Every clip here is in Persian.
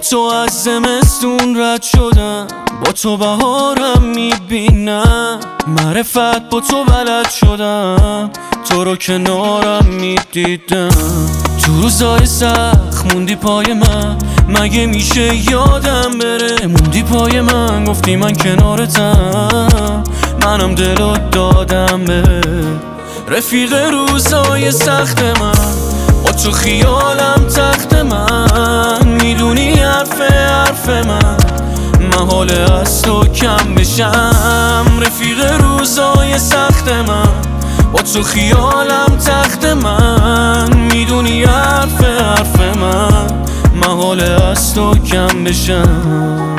تو از زمستون رد شدم، با تو بهارم میبینم، معرفت با تو بلد شدم، تو رو کنارم میدیدم. تو روزای سخت موندی پای من، مگه میشه یادم بره؟ موندی پای من، گفتی من کنارتم، منم دلو دادم به رفیق روزای سخت من. با تو خیالم تخت من، میدونی حرف من محاله از تو کم بشم. رفیق روزای سخت من، با تو خیالم تخت من، میدونی حرف من محاله از تو کم بشم.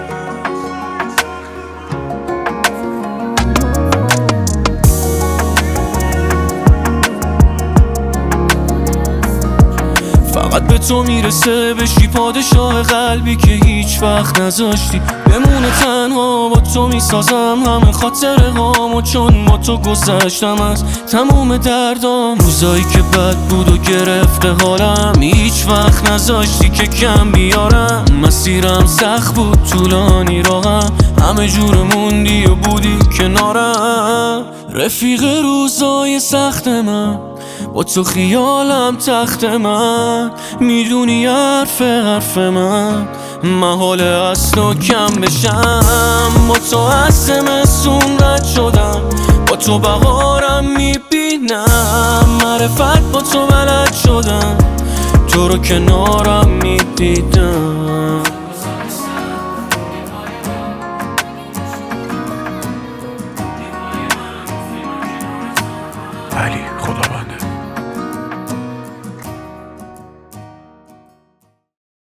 فقط به تو میرسه بشی پادشاه قلبی که هیچ وقت نذاشتی بمونه تنها. با تو میسازم همه خاطره هامو، چون با تو گذشتم از تموم دردام. روزایی که بد بود و گرفته حالم، هیچ وقت نذاشتی که کم بیارم. مسیرم سخت بود طولانی راهم، همه جور موندی و بودی کنارم. رفیق روزای سخت من، با تو خیالم تخت من، میدونی حرف من محاله از تو کم بشم. با تو از زمستون رد شدم، با تو بهارم میبینم، معرفت با تو بلد شدم، تو رو کنارم میدیدم.